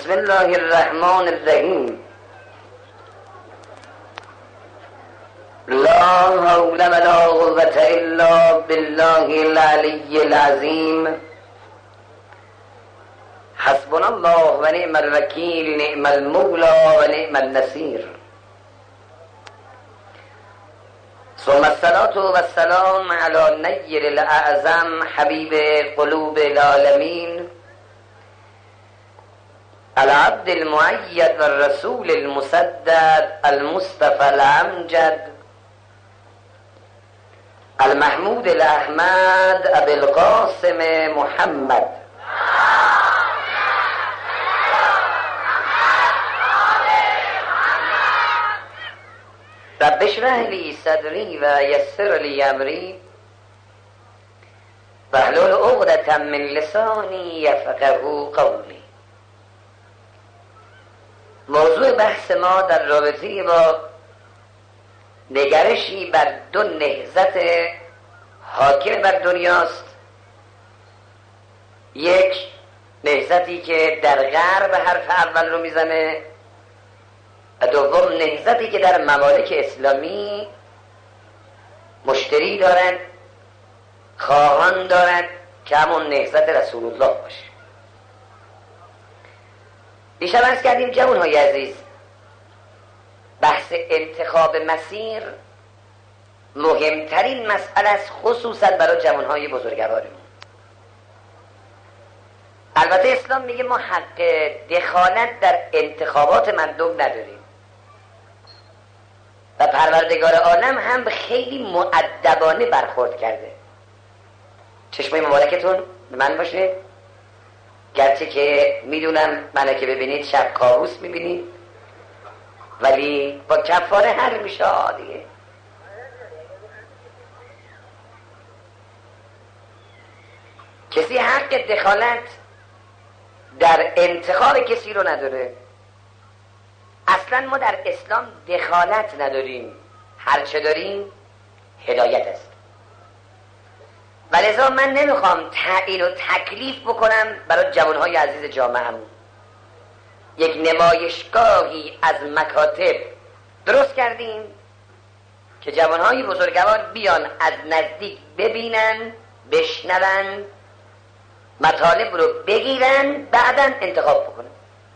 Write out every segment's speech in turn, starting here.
بسم الله الرحمن الرحیم. لا حول ولا قوة الا بالله العلی العظیم. حسبنا الله و نعم الوکیل، نعم المولا و نعم النصیر. ثم الصلاة والسلام على نیر الاعظم حبیب قلوب العالمین، العبد المؤید و الرسول المسدد، المصطفى الامجد، المحمود الاحمد، ابي القاسم محمد. رب اشرح لي صدري ويسر لي امري واحلل عقدة من لساني يفقهوا قولي. موضوع بحث ما در رابطه با نگرشی بر دو نهضت حاکم بر دنیاست. یک نهضتی که در غرب حرف اول رو میزنه و دوم نهضتی که در ممالک اسلامی مشتری دارد، خواهان دارد که همون نهضت رسول الله باشه. دیشب عرض کردیم جوانهای عزیز، بحث انتخاب مسیر مهمترین مسئله است، خصوصا برای جوانهای بزرگوارمون. البته اسلام میگه ما حق دخالت در انتخابات مردم نداریم و پروردگار عالم هم خیلی مؤدبانه برخورد کرده. چشمای مبارکتون به من باشه، گرچه که میدونم منو که ببینید شب کابوس میبینید، ولی با کفاره حل میشه دیگه. کسی حق دخالت در انتخاب کسی رو نداره. اصلا ما در اسلام دخالت نداریم، هرچه داریم هدایت است. ولذا من نمیخوام تعیین و تکلیف بکنم برای جوانهای عزیز جامعه‌مون. یک نمایشگاهی از مکاتب درست کردیم که جوانهای بزرگوار بیان از نزدیک ببینن، بشنون، مطالب رو بگیرن، بعداً انتخاب بکنن.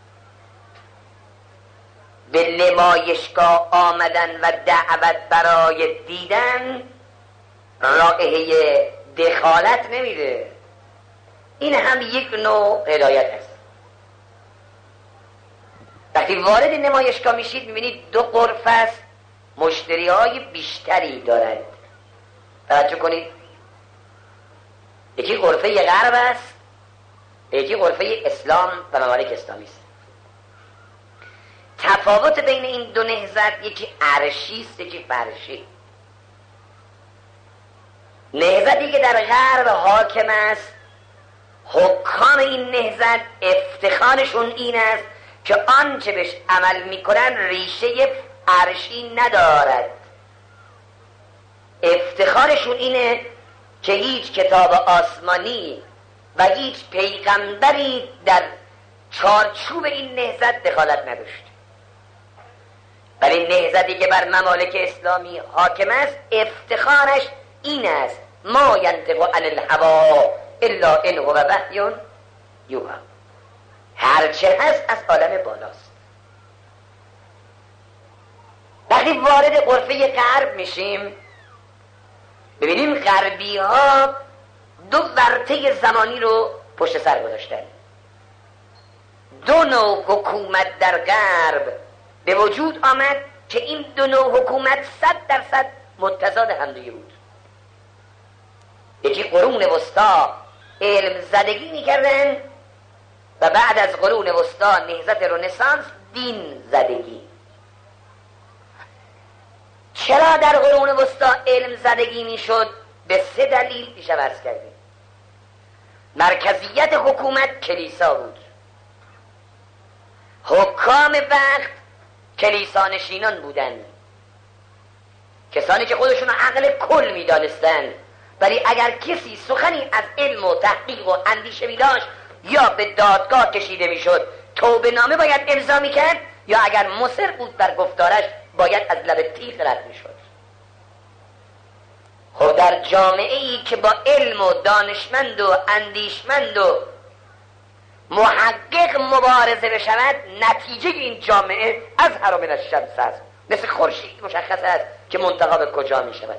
به نمایشگاه آمدن و دعوت برای دیدن رائحه دخالت نمیده. این هم یک نوع هدایت است. وقتی وارد نمایشگاه میشید میبینید دو غرفه است، مشتری های بیشتری دارد. توجه کنید، یکی غرفه غرب است، یکی غرفه اسلام و ممالک اسلامی است. تفاوت بین این دو نهضت یکی عرشی است، یکی فرشی. نهضتی که در غرب حاکم است، حکام این نهضت افتخارشون این است که آنچه بهش عمل میکنن ریشه عرشی ندارد. افتخارشون اینه که هیچ کتاب آسمانی و هیچ پیغمبری در چارچوب این نهضت دخالت نداشت. ولی نهضتی که بر ممالک اسلامی حاکم است، افتخارش این است: ما ینطق عن الهوی الا ان هو وحی یوحی. هرچه هست از عالم بالاست. وقتی وارد غرفه غرب میشیم ببینیم غربی ها دو ورطه زمانی رو پشت سر گذاشتن. دو نوع حکومت در غرب به وجود آمد که این دو نوع حکومت 100% متضاد همدیگه بود. یکی قرون وسطا علم زدگی میکردن و بعد از قرون وسطا نهضت رنسانس دین زدگی. چرا در قرون وسطا علم زدگی میشد؟ به 3 دلیل پیش عرض کردیم. مرکزیت حکومت کلیسا بود. حکام وقت کلیسانشینان بودند، کسانی که خودشون عقل کل میدانستند، ولی اگر کسی سخنی از علم و تحقیق و اندیشه می‌داشت یا به دادگاه کشیده میشد توبه نامه باید امضا میکرد یا اگر مصر بود بر گفتارش باید از لب تیغ رد میشد. خب در جامعه ای که با علم و دانشمند و اندیشمند و محقق مبارزه بشود، نتیجه این جامعه از حرام الشمس است، مثل خورشید مشخص است که منتهی به کجا می شود.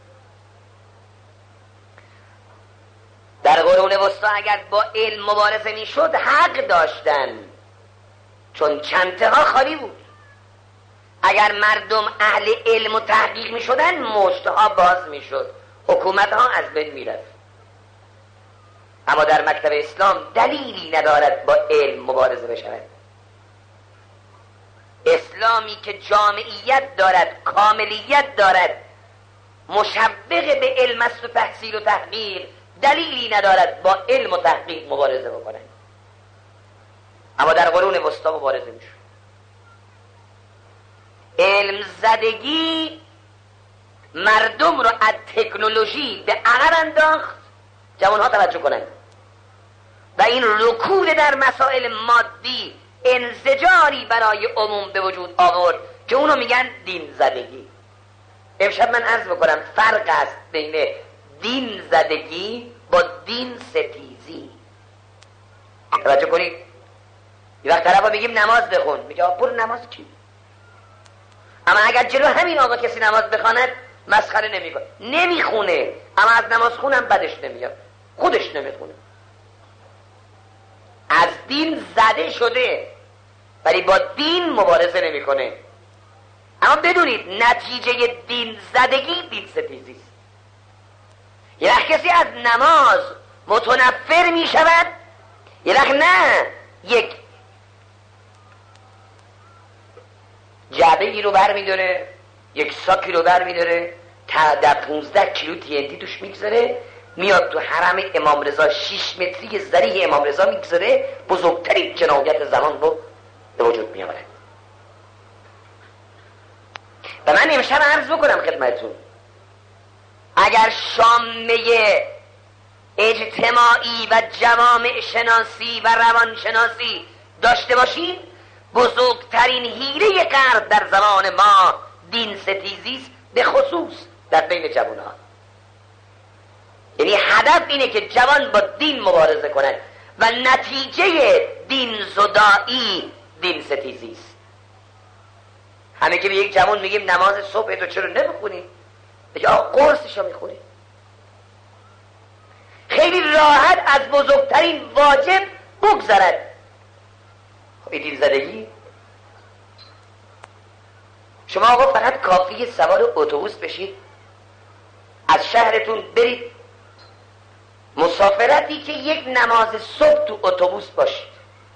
در قرون وسطی اگر با علم مبارزه می شد حق داشتن، چون چندتها خالی بود. اگر مردم اهل علم و تحقیق می شدن مشتها باز می شد، حکومت ها از بین می رفت. اما در مکتب اسلام دلیلی ندارد با علم مبارزه بشود. اسلامی که جامعیت دارد، کاملیت دارد، مشوق به علم است و تحصیل و تحقیق، دلیلی ندارد با علم و تحقیق مبارزه بکنند. اما در قرون وسطی مبارزه میشه. علم زدگی مردم رو از تکنولوژی به عقب انداخت. جوانها توجه کنند. و این رکود در مسائل مادی انزجاری برای عموم به وجود آورد که اونو میگن دین زدگی. امشب من عرض بکنم فرق است بین دین زدگی با دین ستیزی. توجه کنید. یه وقت طرفا میگیم نماز بخون، میگه برو نماز کی؟ اما اگر جلو همین آقا کسی نماز بخواند مسخره نمیکنه، نمیخونه، اما از نماز خونم بدش نمیاد، خودش نمیخونه. از دین زده شده ولی با دین مبارزه نمیکنه. اما بدونید نتیجه دین زدگی دین ستیزی است. یه وقت کسی از نماز متنفر می شود، یه وقت نه، یک جعبه ای رو بر می داره، یک ساکی رو بر می داره، در 15 کیلو TNT توش میگذاره، میاد تو حرم امام رضا 6 متری ذریح امام رضا میگذاره، بزرگترین جنایت زمان رو به وجود میآورد. و من امشب عرض بکنم خدمتتون، اگر شامه اجتماعی و جوامع شناسی و روان شناسی داشته باشید، بزرگترین حیله غرب در زمان ما دین ستیزی است، به خصوص در بین جوانان. یعنی هدف اینه که جوان با دین مبارزه کنند و نتیجه دین زدایی دین ستیزی است. همه که به یک جوان میگیم نماز صبح تو چرا نمیخونی؟ بگه آقا قرصشو میخونی. خیلی راحت از بزرگترین واجب بگذرد. خب این دین زدگی. شما آقا فقط کافیه سوار اتوبوس بشید، از شهرتون برید مسافرتی که یک نماز صبح تو اتوبوس باشید.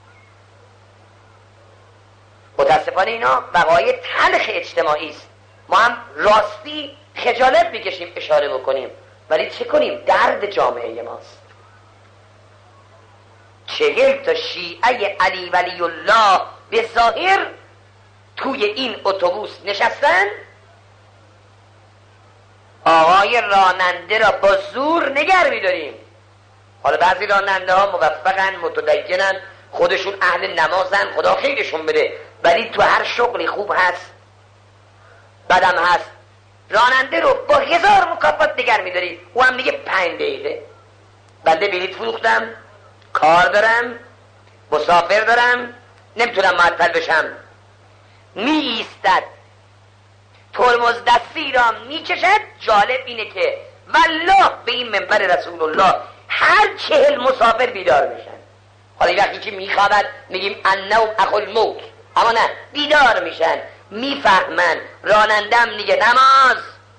متاسفانه اینا وقایع تلخ اجتماعی است. ما هم راستی خجالت میکشیم اشاره بکنیم، ولی چه کنیم؟ درد جامعه ماست. 40 تا شیعه علی ولی الله به ظاهر توی این اتوبوس نشستن، آقای راننده را با زور نگر می‌داریم. حالا بعضی راننده ها موفقن، متدینن، خودشون اهل نمازن، خدا خیرشون بده، ولی تو هر شغلی خوب هست بدم هست. راننده رو با 1000 مکافات نگر می‌داری، او هم میگه 5 دقیقه. بنده بلیط فروختم، کار دارم، مسافر دارم، نمیتونم معطل بشم. می ایستد، ترمز دستی را می کشد. جالب اینه که والله به این منبر رسول الله هر 40 مسافر بیدار میشن. حالا وقتی که میخوابد میگیم النوم اخو الموت، اما نه، بیدار میشن، میفهمن. رانندم میگه نماز.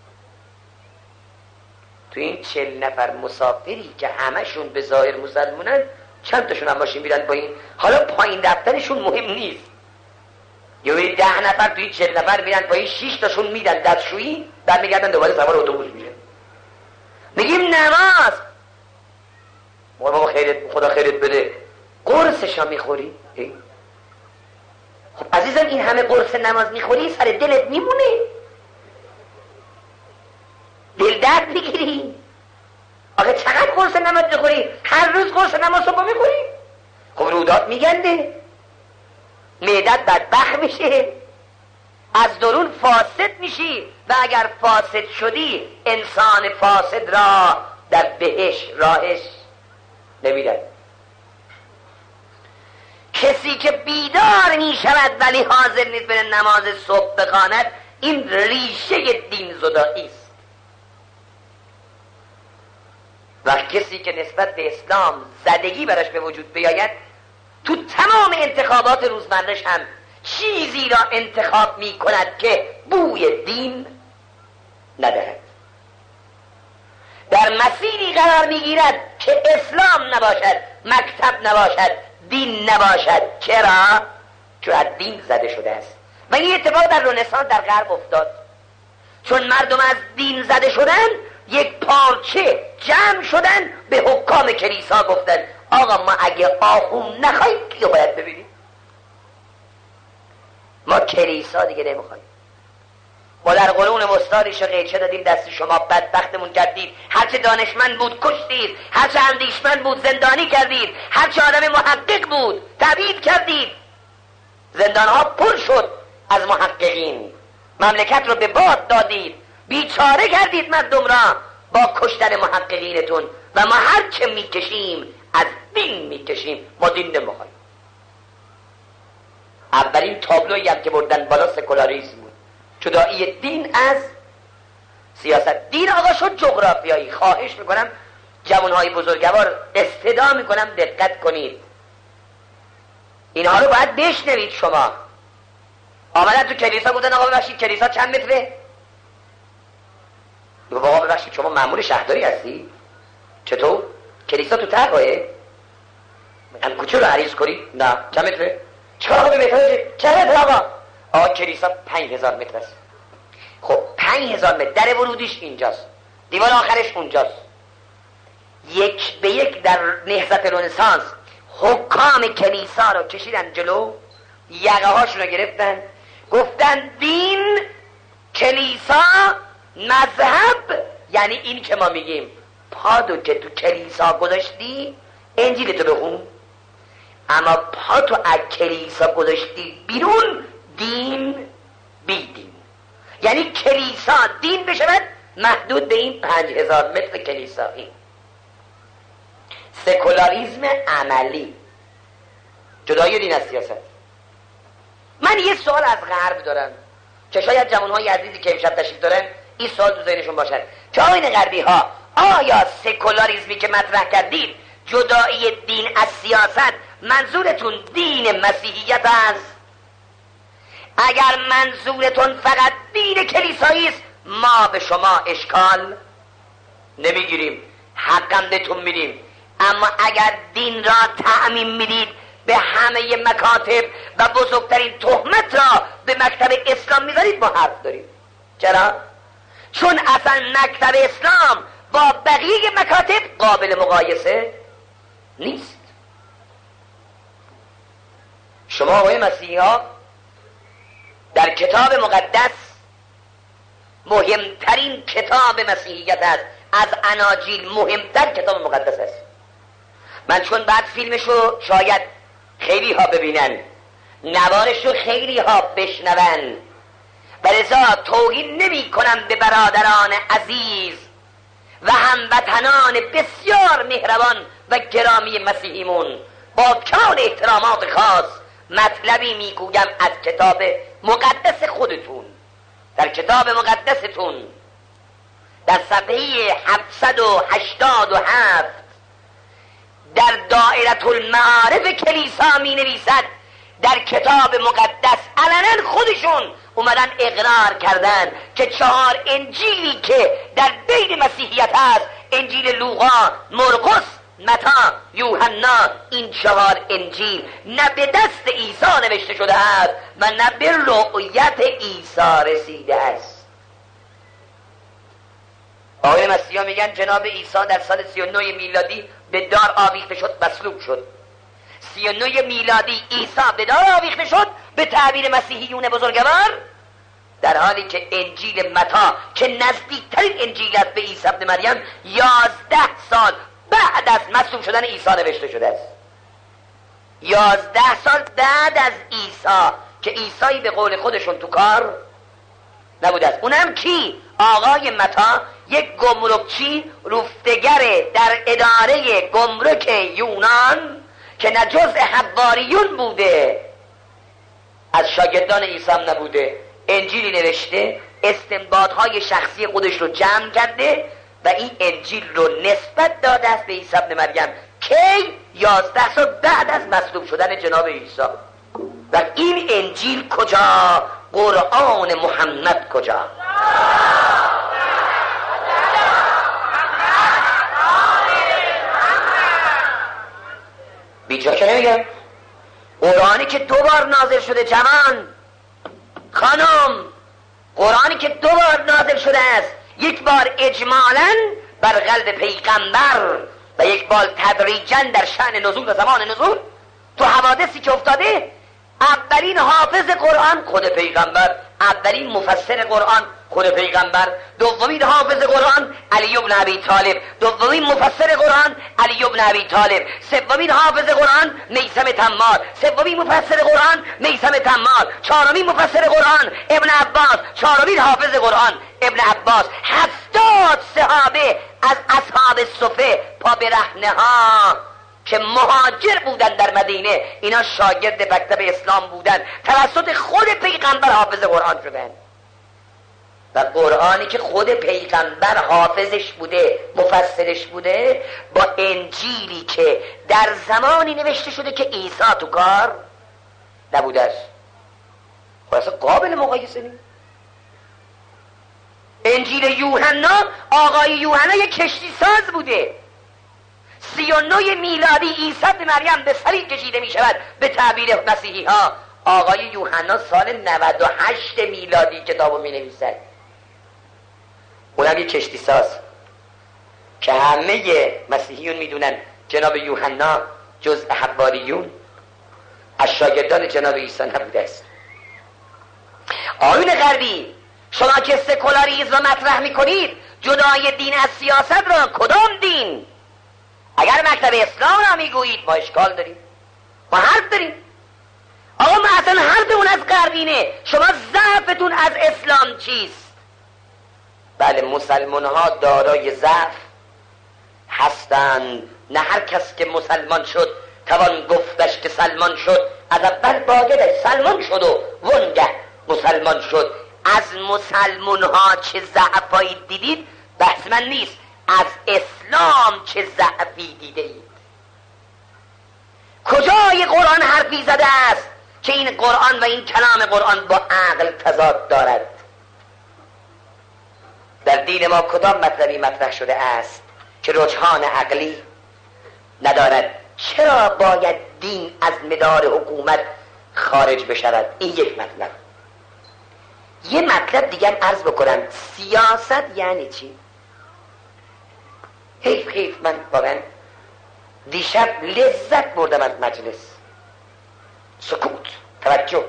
تو این 40 نفر مسافری که همشون به ظاهر مسلمونن، چند تاشون هم ماشین میرن پایین. حالا پایین رفتنشون مهم نیست. یا 10 نفر توی 40 نفر میرن پایین، 6 تاشون میدن دستشویی، بعد میگردن دوباره سوار اتوبوس میشن. میگیم نماز. بابا خدا خیرت بده، قرصشا میخوری؟ خب عزیزم این همه قرص نماز میخوری، سر دلت میمونه؟ دل درد میگیری؟ آخه چقدر قرص نماز میخوری؟ هر روز قرص نماز صبح میخوری؟ خب رودات میگنده، معدت بدبخت میشه، از درون فاسد میشی و اگر فاسد شدی انسان فاسد را در بهش راهش نمیدن. کسی که بیدار میشود ولی حاضر نیست بره نماز صبح بخواند، این ریشه دین زدایی است. و کسی که نسبت به اسلام زدگی براش به وجود بیاید، تو تمام انتخابات روزمره‌اش هم چیزی را انتخاب می کند که بوی دین ندهد. در مسیری قرار می گیرد که اسلام نباشد، مکتب نباشد، دین نباشد. چرا؟ چون از دین زده شده است. و این اتفاق در رنسانس در غرب افتاد، چون مردم از دین زده شدن، یک پارچه جمع شدن به حکام کلیسا گفتن آقا ما اگه آخون نخواهیم کیو باید ببینیم؟ ما کلیسا دیگه نمیخوایم. ما در قرون وسطا ریشه قیچه دادیم دست شما، بدبختمون کردید. هرچه دانشمند بود کشتید، هرچه اندیشمند بود زندانی کردید، هرچه آدم محقق بود تبعید کردید. زندانها پر شد از محققین، مملکت رو به باد دادید، بیچاره کردید مردم را با کشتن محققینتون. و ما هر چه میکشیم از دین میکشیم، ما دین نمیخوایم. اولین تابلویی هم که بردن بالا سکولاریسم بود، جدایی دین از سیاست. دین آقا شد جغرافیایی. خواهش میکنم جوانهای بزرگوار استدعا میکنم دقت کنید، اینها رو باید بشنوید. شما آمدن تو کلیسا گفتن آقا ببخشید کلیسا چند متره؟ میگه آقا ببخشید شما مأمور شهرداری هستی؟ چطور؟ کلیسا تو طرحه؟ هم کوچه رو عریض کنی؟ نه. چند متره؟ چهار متره؟ چند متر آقا؟ آقا کلیسا 5000 متر است. خب 5000 متر، در ورودیش اینجاست، دیوار آخرش اونجاست. یک به یک در نهضت رنسانس حکام کلیسا رو کشیدن جلو، یقه هاشون رو گرفتن، گفتن دین، کلیسا، مذهب. یعنی این که ما میگیم پادو که تو کلیسا گذاشتی انجیل تو بخون، اما پاتو از کلیسا گذاشتی بیرون، دین بی دین. یعنی کلیسا دین بشود محدود به این 5000 متر کلیسایی. سکولاریسم عملی، جدای دین از سیاست. من یه سوال از غرب دارم که شاید جوانهای عزیزی که امشب تشریف دارن این سوال تو ذهنشون باشد که آقایان غربی ها، آیا سکولاریسمی که مطرح کردید، جدایی دین از سیاست، منظورتون دین مسیحیت است؟ اگر منظورتون فقط دین کلیسایی است، ما به شما اشکال نمیگیریم، حقم بهتون میدیم. اما اگر دین را تعمیم میدید به همه مکاتب و بزرگترین تهمت را به مکتب اسلام میذارید، ما حرف داریم. چرا؟ چون اصلا مکتب اسلام با بقیه مکاتب قابل مقایسه نیست. شما آقای مسیحی ها در کتاب مقدس، مهمترین کتاب مسیحیت است، از اناجیل مهمتر کتاب مقدس است. من چون بعد فیلمشو شاید خیلی ها ببینن، نوارشو خیلی ها بشنون، ولذا توهین نمی کنم به برادران عزیز و هموطنان بسیار مهربان و گرامی مسیحیمون. با کمال احترامات خاص مطلبی میگویم از کتاب مقدس خودتون. در کتاب مقدستون در صفحه 787 در دائره المعارف کلیسا می نویسد، در کتاب مقدس علنا خودشون اومدن اقرار کردن که 4 انجیلی که در بین مسیحیت هست، انجیل لوقا، مرقس، متی، یوحنا، این 4 انجیل نه به دست عیسی نوشته شده است و نه به رؤیت عیسی رسیده است. آقای مسیحا میگن جناب عیسی در سال 39 میلادی به دار آویخته شد، مصلوب شد. 39 میلادی عیسی به دار آویخته شد به تعبیر مسیحیون بزرگوار، در حالی که انجیل متی که نزدیکترین انجیل است به عیسی ابن مریم 11 سال بعد از مصلوب شدن عیسی نوشته شده است. 11 سال بعد از عیسی که عیسی به قول خودشون تو کار نبوده است. اونم کی؟ آقای متا، یک گمرکچی رفتگر در اداره گمرک یونان که نه جزء حواریون بوده، از شاگردان عیسی هم نبوده، انجیلی نوشته، استنباطهای شخصی خودش رو جمع کرده و این انجیل رو نسبت داده است به عیسی ابن مریم. کی؟ 11 سال بعد از مصلوب شدن جناب عیسی. و این انجیل کجا؟ قرآن محمد کجا؟ بیجا که نمیگم. قرآنی که 2 بار نازل شده جوان خانم، قرآنی که 2 بار نازل شده است، یک بار اجمالاً بر قلب پیغمبر و یک بار تدریجاً در شأن نزول و زمان نزول تو حوادثی که افتاده. اولین حافظ قرآن خود پیغمبر، اولین مفسر قرآن خود پیغمبر، دومین حافظ قرآن علی بن ابی طالب، دومین مفسر قرآن علی بن ابی طالب، سومین حافظ قرآن میثم تمار، سومین مفسر قرآن میثم تمار، چهارمین مفسر قرآن ابن عباس، چهارمین حافظ قرآن ابن عباس. 70 صحابه از اصحاب صفه پا برهنه ها که مهاجر بودن در مدینه، اینا شاگرد مکتب اسلام بودن، توسط خود پیغمبر حافظ قرآن شدن. و قرآنی که خود پیغمبر حافظش بوده، مفسرش بوده، با انجیلی که در زمانی نوشته شده که عیسی تو کار نبوده است، خلاصه قابل مقایسه نیست. انجیل یوحنا، آقای یوحنا یک کشتی ساز بوده. 39 میلادی عیسی به مریم به صلیب کشیده می شود به تعبیر مسیحی ها. آقای یوحنا سال 98 میلادی کتابو می نویسد. اونم یک کشتی ساز که همه مسیحیون می دونن جناب یوحنا جزء حواریون از شاگردان جناب عیسی نبوده است. آیون غربی، شما که سکولاریسم رو مطرح می کنید، جدای دین از سیاست را، کدام دین؟ اگر مکتب اسلام را میگویید ما اشکال داریم، ما حرف داریم. آقا ما اصلا حرفمون از غربینه، شما ضعفتون از اسلام چیست؟ بله، مسلمان ها دارای ضعف هستند. نه هر کس که مسلمان شد توان گفتش که سلمان شد. از اول باید سلمان شد و وانگه مسلمان شد. از مسلمان ها چه ضعفایی دیدید بحث من نیست، از اسلام چه ضعفی دیده اید؟ کجای قرآن حرفی زده است که این قرآن و این کلام قرآن با عقل تضاد دارد؟ در دین ما کدام مطلبی مطرح شده است که رجحان عقلی ندارد؟ چرا باید دین از مدار حکومت خارج بشود؟ این یک مطلب. یه مطلب دیگر عرض بکنم، سیاست یعنی چی؟ حیف من واقعا دیشب لذت بردم از مجلس. سکوت، توجه.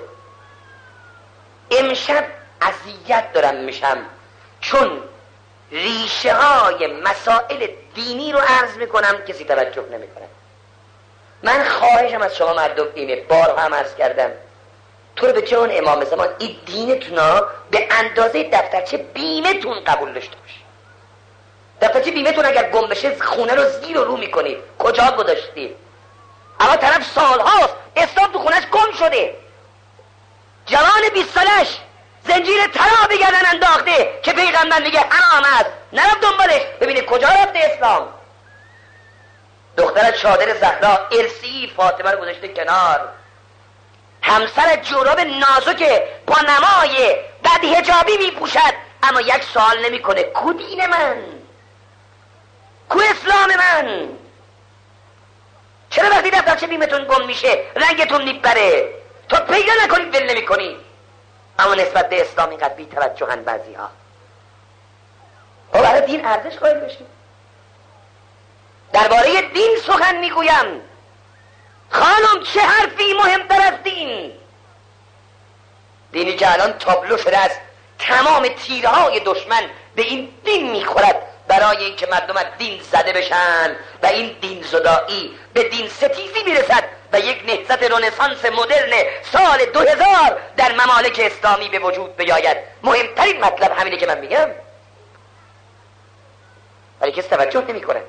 امشب اذیت دارم میشم چون ریشه های مسائل دینی رو عرض میکنم، کسی توجه نمیکنه. من خواهشم از شما مردم اینه، بارها هم عرض کردم، تو رو به جان امام زمان، این دینتون به اندازه دفترچه بیمتون قبول داشته باشه. دفترچه بیمتون اگر گم بشه خونه رو زیر و رو میکنید. کجا گذاشتید؟ اما طرف سالهاست اسلام تو خونش گم شده، جوان 20 سالش زنجیر طلا به گردن انداخته که پیغمبر میگه حرام است، نرفت دنبالش ببینه کجا رفته اسلام. دختر چادر زهرا ارسی فاطمه رو گذاشته کنار، همسر جوراب نازک پانمای بعد حجابی میپوشد، اما یک سوال نمیکنه کو دین من، کو اسلام من؟ چرا وقتی دفترچه بیمتون گم میشه رنگتون میپره؟ تو پیدا نکنید ول نمیکنی. اما نسبت به اسلام اینقدر بی توجهن بعضی ها. خب برای دین ارزش قائل بشید. درباره دین سخن میگویم خانم، چه حرفی مهمتر از دین؟ دینی که الان تابلو شده است، تمام تیرهای دشمن به این دین میخورد برای اینکه مردم از دین زده بشن و این دین زدایی به دین ستیزی میرسد و یک نهضت رنسانس مدرن سال 2000 در ممالک اسلامی به وجود بیاید. مهمترین مطلب همینه که من میگم، ولی کسی توجه نمیکنه.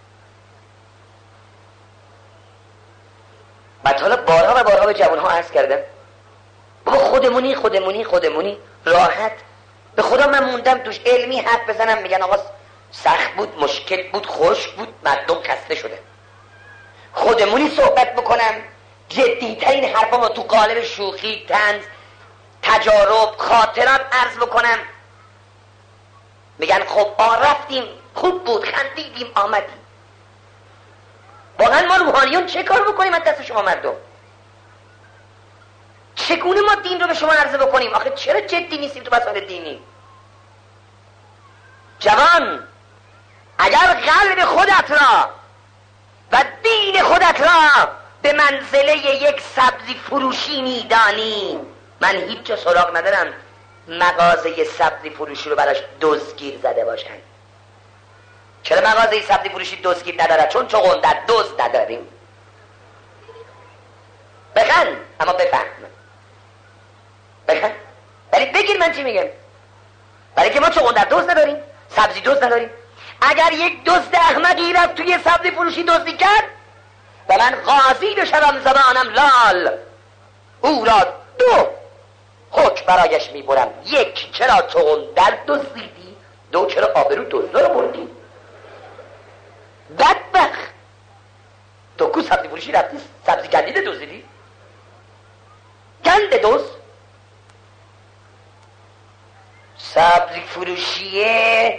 من حالا بارها و بارها به جوانها عرض کردم بابا خودمونی راحت. به خدا من موندم توش علمی حرف بزنم، میگن آقا سخت بود، مشکل بود، خشک بود، مردم خسته شده. خودمونی صحبت بکنم، جدیترین حرفامو تو قالب شوخی، طنز، تجارب، خاطرات عرض بکنم. میگن خب رفتیم، خوب بود، خندیدیم، آمدیم. واقعا ما روحانیون چه کار بکنیم از دست شما مردم؟ چگونه ما دین رو به شما عرضه بکنیم؟ آخه چرا جدی نیستیم تو مسائل دینی؟ جوان، اگر قلب خودت را و دین خودت را به منزله یک سبزی فروشی میدانی، من هیچ جا سراغ ندارم مغازه سبزی فروشی رو براش دزدگیر زده باشن. چرا مغازه سبزی فروشی دزدگیر نداره؟ چون چغندر دزد نداریم. بخند اما بفهم، بخند. ولی بگیر من چی میگم. برای که ما چغندر دزد نداریم، سبزی دزد نداریم. اگر یک دزد احمقی رفت توی سبزی فروشی دزدی کرد و من قاضی بشوم زبانم لال، او را 2 حکم برایش میبرم. 1 چرا چغندر دزدیدی، 2 چرا آبرو دزد رو بردی. بدبخت، تو کو سبزی فروشی رفتی سبزی گندیده دزدیدی؟ گند دزد سبزی فروشیه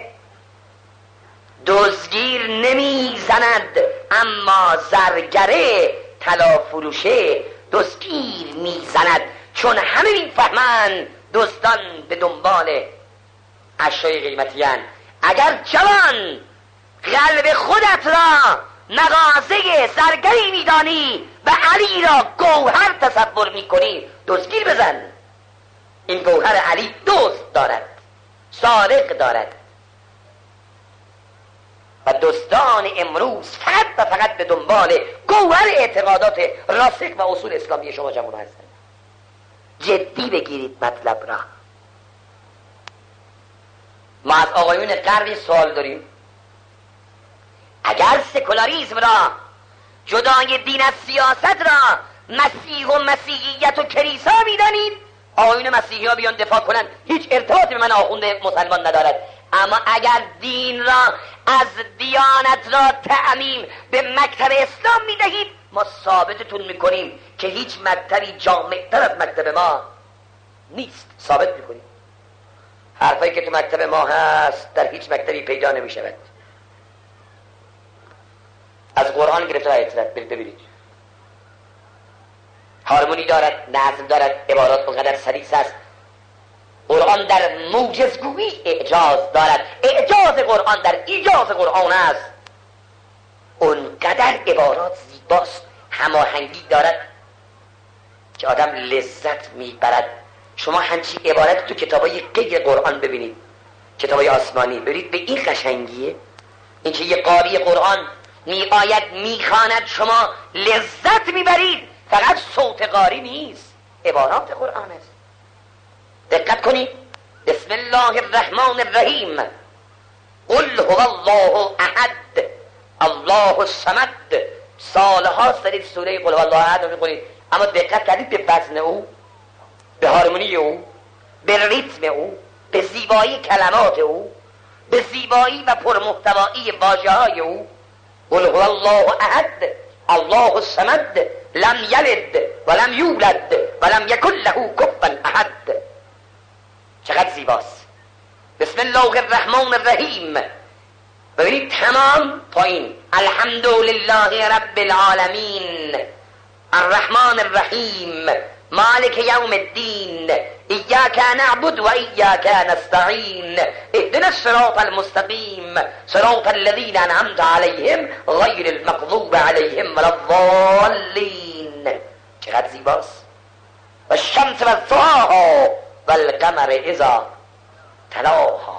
دزدگیر نمیزند، اما زرگره طلا فروشه دزدگیر میزند. چون همه میفهمند دزدان به دنبال اشیاء قیمتیان. اگر جوان قلب خودت را مغازه زرگری میدانی و علی را گوهر تصور میکنی، دزدگیر بزن. این گوهر علی دزد دارد، سارق دارد. و دزدان امروز فقط و فقط به دنبال گوهر اعتقادات راسخ و اصول اسلامی شما جوان هستند. جدی بگیرید مطلب را. ما از آقایون غربی سوال داریم. اگر سکولاریسم را، جدای دین از سیاست را، مسیح و مسیحیت و کلیسا میدانید، آقایون مسیحی ها بیان دفاع کنن، هیچ ارتباطی به من آخوند مسلمان ندارد. اما اگر دین را از دیانت را تعمیم به مکتب اسلام میدهید، ما ثابتتون میکنیم که هیچ مکتبی جامع‌تر از مکتب ما نیست. ثابت میکنیم حرفایی که تو مکتب ما هست در هیچ مکتبی پیدا نمیشود. از قرآن گرفته آیات ببینید، هارمونی دارد، نظم دارد، عبارات اونقدر سلیس است. قرآن در موجزگویی اعجاز دارد. اعجاز قرآن در ایجاز قرآن است. اونقدر عبارات زیباست، هماهنگی دارد که آدم لذت میبرد. شما همچین عبارت تو کتابای غیر قرآن ببینید، کتابای آسمانی ببینید، به این قشنگیه. این که یه قاری قرآن می آید میخواند، شما لذت میبرید. فقط صوت قاری نیست، عبارات قرآن است. دقت کنید. بسم الله الرحمن الرحیم. قل هو الله احد الله الصمد. سالها دارید سوره قل هو الله احد رو میخونید، اما دقت کردید به وزن او، به هارمونی او، به ریتم او، به زیبایی کلمات او، به زیبایی و پرمحتوایی واژه‌های او. قل هو الله احد الله الصمد لم یلد ولم یولد ولم یکن له کفوا احد. چقدر زیباست. بسم الله الرحمن الرحیم. ببینید تمام پایین. الحمدلله رب العالمین الرحمن الرحیم مالک یوم الدین ایاک نعبد و ایاک نستعین اهدنا الصراط المستقیم صراط الذین انعمت علیهم غیر المغضوب علیهم ولا الضالین. چقدر زیباست. و الشمس و ضحاها و القمر اذا تلاها.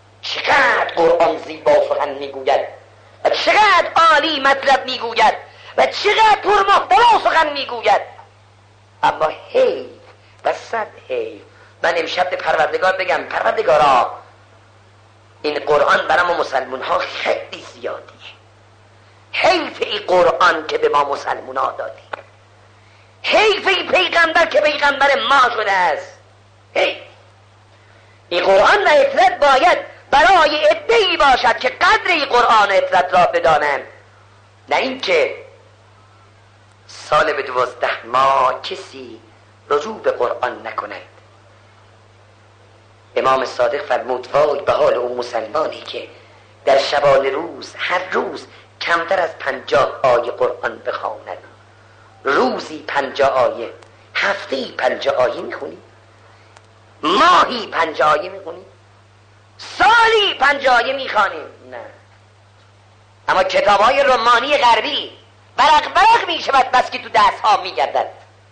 چقدر قرآن زیبا سخن میگوید و چقدر عالی مطلب میگوید و چقدر پرمحتوا سخن میگوید، اما حیف و صد حیف. من امشب به پروردگار بگم پروردگارا این قرآن برای ما مسلمون ها خیلی زیادیه، حیف این قرآن که به ما مسلمون ها دادی، حیف این پیغمبر که پیغمبر ما شده است، حیف. این قرآن و عترت باید برای عده‌ای باشد که قدر این قرآن و عترت را بدانند، نه اینکه سال به 12 ماه کسی رجوع به قرآن نکند. امام صادق فرمود وای به حال اون مسلمانی که در شبانه روز هر روز کمتر از 50 آیه قرآن بخواند. روزی 50 آیه، هفته‌ای 50 آیه میخونی، ماهی 50 آیه میخونی، سالی 50 آیه میخوانیم. نه، اما کتاب‌های رومانی غربی برق میشود بس که تو دست‌ها میگردد.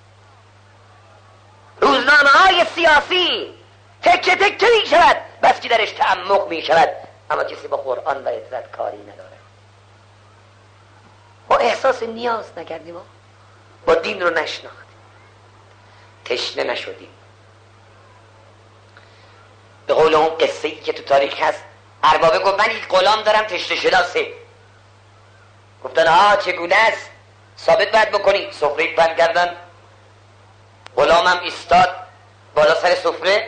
روزنامه‌های سیاسی تکه تکه میشود بس که درش تعمق میشود، اما کسی با قرآن و عترت کاری نداره. ما احساس نیاز نکردیم، با دین رو نشناختیم، تشنه نشدیم. به قول اون قصه ای که تو تاریخ هست، اربابه گفت من یک غلام دارم تشنه شناسه. گفتن چگونه است؟ ثابت باید بکنی. سفره بند کردن، غلامم ایستاد بالا سر سفره،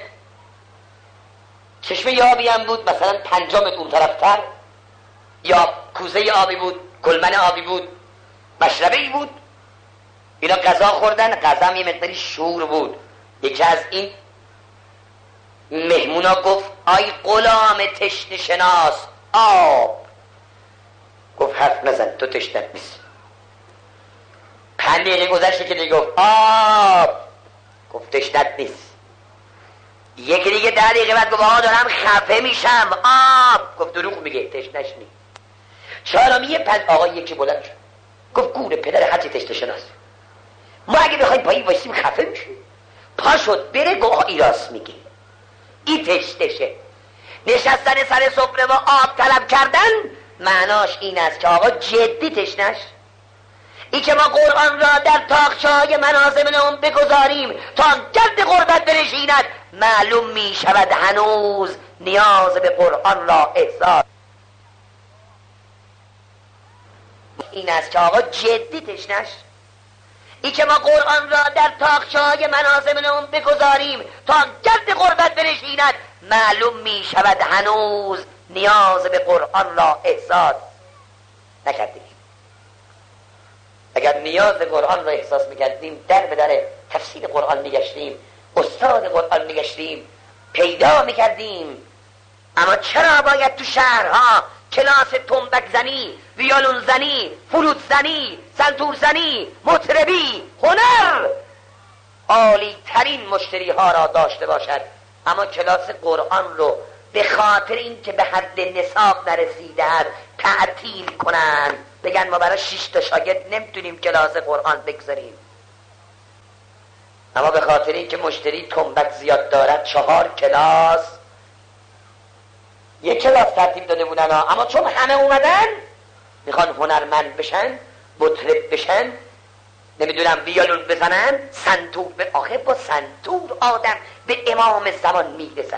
چشمه آبی هم بود مثلا 5 متر اون طرفتر، یا کوزه آبی بود، گلمن آبی بود، مشربه ای بود. اینا غذا خوردن، غذا هم یه مقداری شور بود. یکی از این مهمونا گفت آی غلام تشنه شناس آب. گفت حرف نزن تو تشنت نیست. 5 دقیقه گذشته که دیگه گفت آب، گفت تشنت نیست. یکی دیگه 10 دقیقه بعد گفت دارم خفه میشم آب، گفت دروغ میگه تشنش نیست. چهارمی 5 آقا یکی بلند شد گفت گوره پدر هرچی تشنه شناس، ما اگه بخوایم پایین وایسیم خفه میشیم. پا شد بره گفت ای راست میگه، ای تشنشه. نشستن سر سفره و آب طلب کردن معناش این است که آقا جدی تشنش. ای که ما قرآن را در تاقچه‌های منازلمون بگذاریم تا گرد غربت بنشیند، معلوم می شود هنوز نیاز به قرآن را احساس. این است که آقا جدی تشنش. ای که ما قرآن را در تاقچه‌های منازلمون بگذاریم تا گرد غربت بنشیند، معلوم می شود هنوز نیاز به قرآن را احساس نکردیم. اگر نیاز قرآن را احساس میکردیم، در به در تفسیر قرآن میگشتیم، استاد قرآن میگشتیم، پیدا میکردیم. اما چرا باید تو شهرها کلاس تنبک زنی، ویولون زنی، فلوت زنی، سنتور زنی، مطربی، هنر عالی ترین مشتری ها را داشته باشد، اما کلاس قرآن رو به خاطر این که به حد نصاب نرسیده است تعطیل کنند، بگن ما برای 6 تا شاگرد نمیتونیم کلاس قرآن بگذاریم. اما به خاطر این که مشتری تنبک زیاد دارد 4 کلاس، 1 کلاس ترتیب داده بودن اما چون همه اومدن میخوان هنرمند بشن، مطرب بشن، نمیدونم ویولون بزنن، سنتور آخه با سنتور آدم به امام زمان میرسن.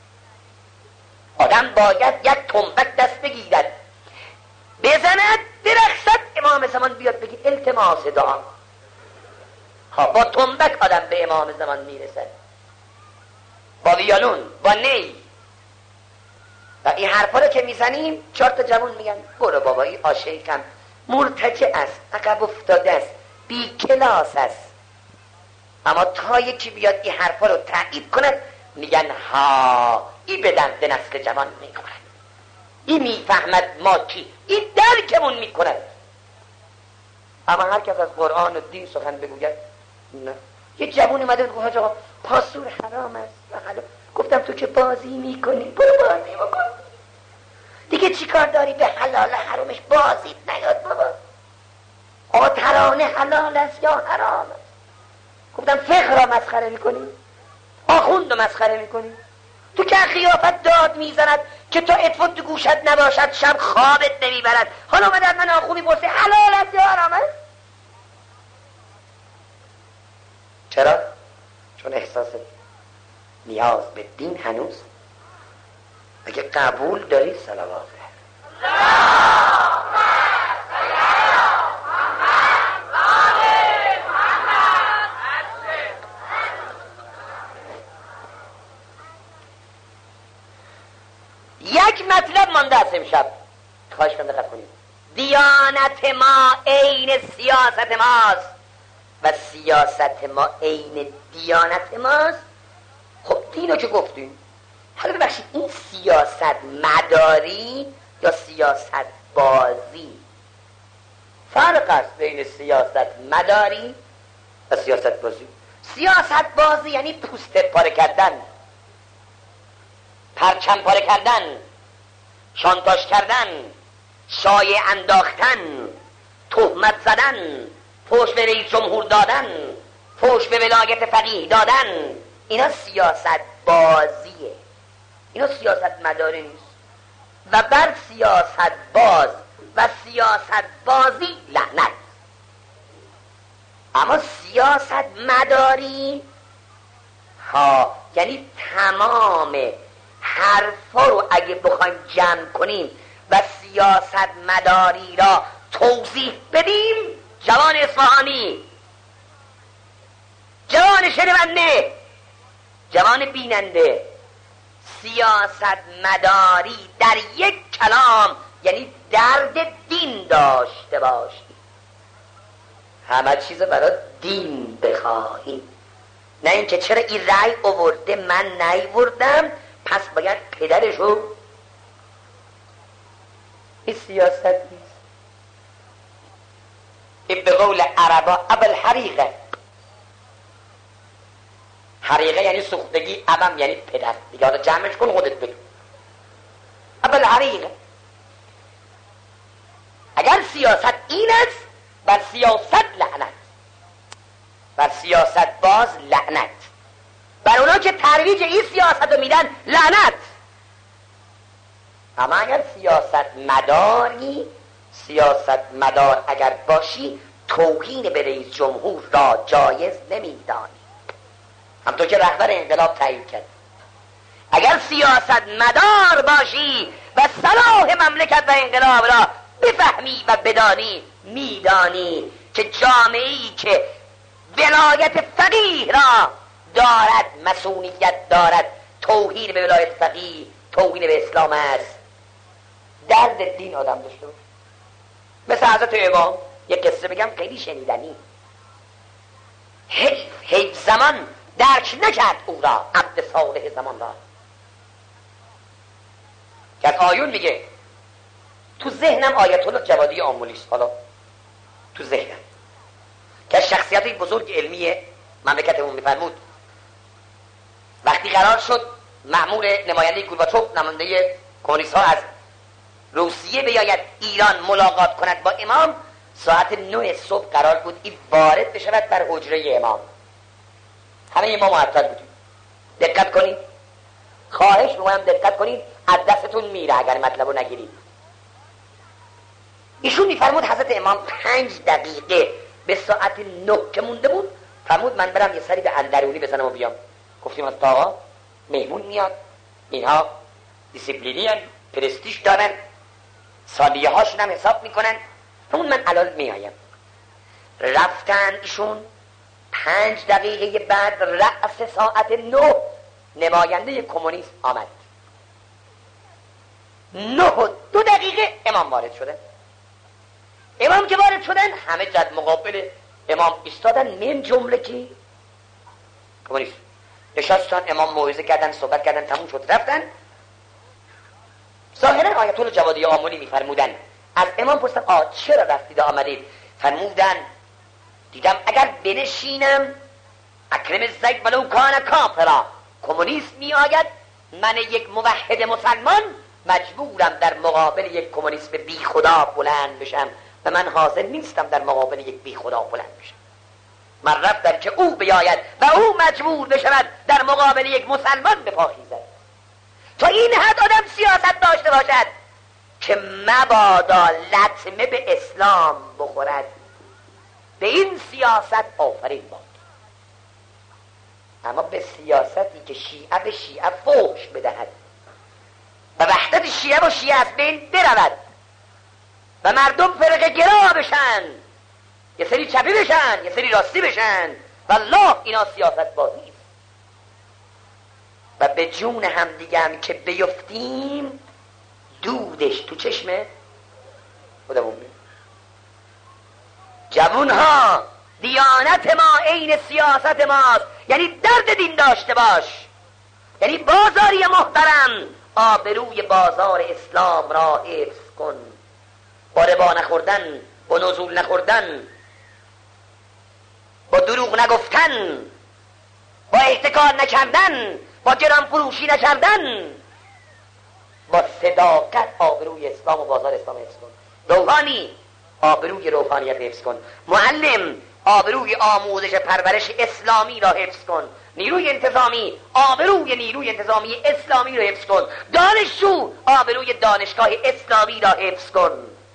آدم باید یک تنبک دست بگیرد بزند درخصد، امام زمان بیاد بگید التماس دعا. با تنبک آدم به امام زمان میرسد، با ویولون، با نی. و این حرفا رو که میزنیم 4 تا جوان میگن برو بابایی عاشقم مرتجع است، عقب افتاده است، بی کلاس است. اما تا یکی بیاد این حرفا رو تایید کند میگن ها این به درد نسل جوان میخورد، این میفهمد ما کی، این درکمون میکند. اما هر کس از قرآن و دین سخن بگوید نه. یه جوان اومده گفت حاج آقا پاسور حرام است و حلال. گفتم تو که بازی میکنی برو بازی بکن دیگه، چی کار داری به حلال حرامش بازی نیاد بابا. آقا ترانه حلال است یا حرام است؟ گفتم فقه را مسخره میکنی، آخوند رو مسخره میکنی. تو که خیافت داد میزند که تو اطفت تو گوشت نباشد شب خوابت نمیبرد. حالا اومد از من آخونی پرسه حلال است یا حرام است؟ چرا؟ چون احساس نیاز به دین هنوز. اگه قبول داری صلوات یک مطلب مانده است امشب، خواهش کنم دقت کنید. دیانت ما عین سیاست ماست و سیاست ما عین دیانت ماست. خب دینو که گفتیم، حالا ببخشید این سیاست مداری یا سیاست بازی؟ فرق است بین سیاست مداری و سیاست بازی. سیاست بازی یعنی پوست پاره کردن، پرچم پاره کردن، شانتاژ کردن، شایعه انداختن، تهمت زدن، فحش به رئیس جمهور دادن، فحش به ولایت فقیه دادن. اینا سیاست بازیه، اینا سیاست مداری نیست. و بر سیاست باز و سیاست بازی لعنت. اما سیاست مداری یعنی تمام حرفا رو اگه بخوایم جمع کنیم و سیاست مداری را توضیح بدیم، جوان اصفهانی، جوان شنونده، جوان بیننده، سیاست مداری در یک کلام یعنی درد دین داشته باشی، همه چیز برای دین بخواهی، نه اینکه چرا این رأی آورده من نیوردم پس باید پدرشو. این سیاست نیست. این به قول عربا ابل حریقه. حریقه یعنی سوختگی، ابم یعنی پدر. دیگه حالا جمعش کن خودت بگو. ابل حریقه. اگر سیاست این است، بر سیاست لعنت، بر سیاست باز لعنت، بر اونا که ترویج این سیاست رو میدن لعنت. اما اگر سیاست مداری، سیاست مدار اگر باشی، توهین به رئیس جمهور را جایز نمیدانی، همطور که رهبر انقلاب تعیین کرد. اگر سیاست مدار باشی و صلاح مملکت و انقلاب را بفهمی و بدانی، میدانی که جامعه‌ای که ولایت فقیه را دارد، مسئولیت دارد، توهین به ولایت فقیه توهین به اسلام است. درد دین آدم داشته باشه. مثل حضرت امام یک قصه بگم خیلی شنیدنی. حیف زمان درک نکرد او را، عبد صالح زمان را، که از آیون میگه تو ذهنم آیت الله جوادی آمولی است. حالا تو ذهنم که از شخصیت بزرگ علمی مملکتمون میفرمود وقتی قرار شد مأمور نماینده گورباچوف، نماینده کمونیست ها، از روسیه بیاید ایران ملاقات کند با امام، ساعت 9 صبح قرار بود این وارد بشود بر حجره امام. همه ما معطل بودیم. دقت کنید، خواهش می‌کنم دقت کنید، از دستتون میره اگر مطلب رو نگیرید. ایشون میفرمود حضرت امام 5 دقیقه به ساعت 9 که مونده بود، فرمود من برم یه سری به اندرونی بزنم و بیام. گفتیم از آقا مهمون میاد، اینها دیسیپلینی هن، پرستیژ دارن، سالیه هاشون هم حساب میکنن. فرمود من الان میایم. رفتن ایشون 5 دقیقه بعد رأس ساعت 9 نماینده کمونیست آمد. 9 و 2 دقیقه امام وارد شده. امام که وارد شدن همه جد مقابل امام ایستادن، من جمله کی کمونیست نشستن. امام موعظه کردن، صحبت کردن، تموم شد رفتن. ظاهرا آیت الله جوادی آملی میفرمودن از امام پرسیدن چرا رفتید آمدید؟ فرمودن دیدم اگر بنشینم اکرم الزید ولو کان کافرا، کمونیست می آید، من یک موحد مسلمان مجبورم در مقابل یک کمونیست بی خدا بلند بشم و من حاضر نیستم در مقابل یک بی خدا بلند بشم. من رفتم که او بیاید و او مجبور بشود در مقابل یک مسلمان بپاخیزد. تا این حد آدم سیاست داشته باشد که مبادا لطمه به اسلام بخورد. به این سیاست آفرین باد. اما به سیاستی که شیعه به شیعه فحش بدهد و وحدت شیعه و شیعه از بین برود و مردم فرقه گرا بشن، یه سری چپی بشن یه سری راستی بشن، والله اینا سیاست بازی است. و به جون هم دیگه هم که بیفتیم دودش تو چشمه خودمون میاد. جوون ها دیانت ما عین سیاست ماست، یعنی درد دین داشته باش، یعنی بازاری محترم آبروی بازار اسلام را حفظ کن، با ربا نخوردن، با نزول نخوردن، با دروغ نگفتن، با احتکار نکردن، با گران فروشی نکردن، با صداقت آبروی اسلام و بازار اسلام حفظ کن. روحانی آبروی روحانیت حفظ کن. معلم آبروی آموزش پرورش اسلامی را حفظ کن. نیروی انتظامی آبروی نیروی انتظامی اسلامی را حفظ کن. دانشجو آبروی دانشگاه اسلامی را حفظ کن.